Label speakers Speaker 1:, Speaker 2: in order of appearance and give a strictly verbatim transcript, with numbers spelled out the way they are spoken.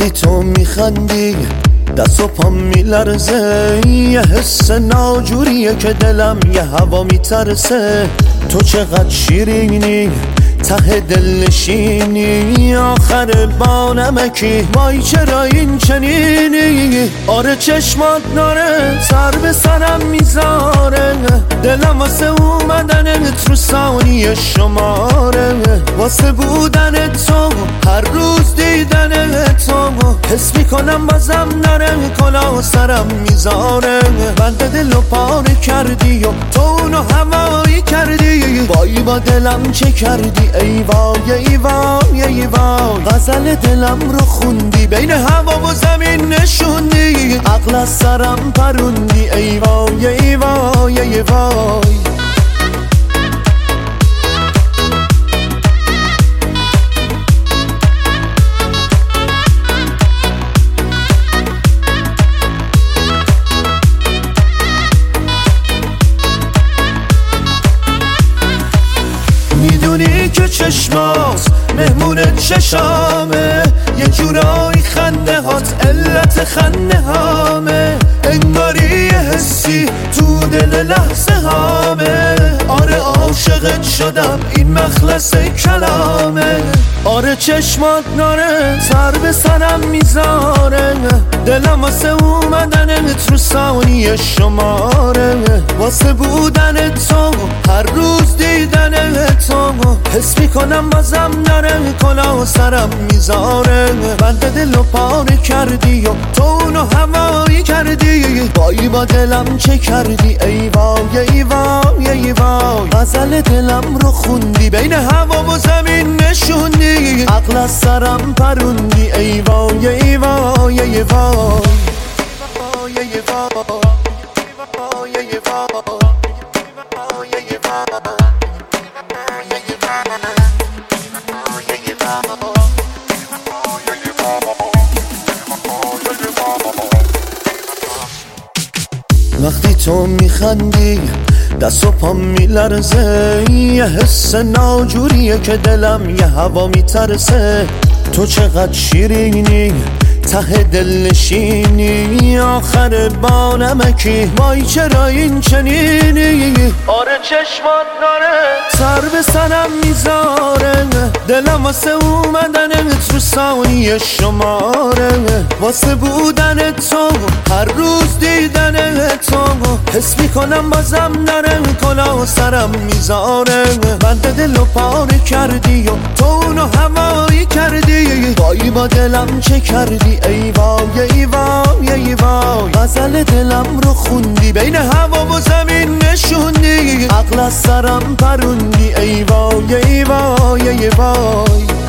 Speaker 1: وقتی تو میخندی دست و پام میلرزه، یه حس ناجوریه که دلم یه هوا میترسه. تو چقدر شیرینی ته دل نشینی، آخر با نمکی وای چرا این چنینی. آره چشمات ناره سر به سرم میذاره، دلم واسه اومدنت رو ثانیه شماره. واسه بودن تو هر روز دیدن تو، حس میکنم بازم نره کلاه سرم میذاره. بنده دل و پاره کردی و تو اونو هوایی کردی، وای با دلم چه کردی ای وای ای وای ای وای. غزل دلم رو خوندی بین هوا و زمین نشوندی، عقل از سرم پروندی ای وای ای وای ای وای. میدونی که چشمات مهمون چشامه، یه جورایی خنده هات علت خنده هامه. انگاری یه حسی تو دل لحظه هامه، آره عاشقت شدم این مخلص کلامه. آره چشمات ناره سر به سرم میذاره، دلم واسه اومدنت رو ثانیه شماره. واسه بودن تو هر روز دیدن تو، حس میکنم بازم نره کلاه سرم میذاره. بنده دل و پاره کردی و تو اونو هوایی کردی، وای با دلم چه کردی ای وای ای وای ای وای. غزل دلم رو خوندی بین هوا و زمین نشوندی، عقل از سرم پروندی ای وای ای وای ای وای. وقتی تو میخندی دست و پام میلرزه، یه حس ناجوریه که دلم یه هوا میترسه. تو چقدر شیرینی ته دل نشینی، آخر با نمکی وای چرا این چنینی. آره چشمات ناره سر به سرم میذاره، دلم واسه اومدنت رو ثانیه شماره. واسه بودن تو هر روز دیدن تو، حس میکنم بازم نره کلاه سرم میذاره. بنده دل و پاره کردی و تو اونو هوایی کردی، وای با دلم چه کردی ای وای ای وای ای وای. غزل دلم رو خوندی بین هوا و زمین نشوندی، عقل از سرم پروندی ای وای ای وای ای وای.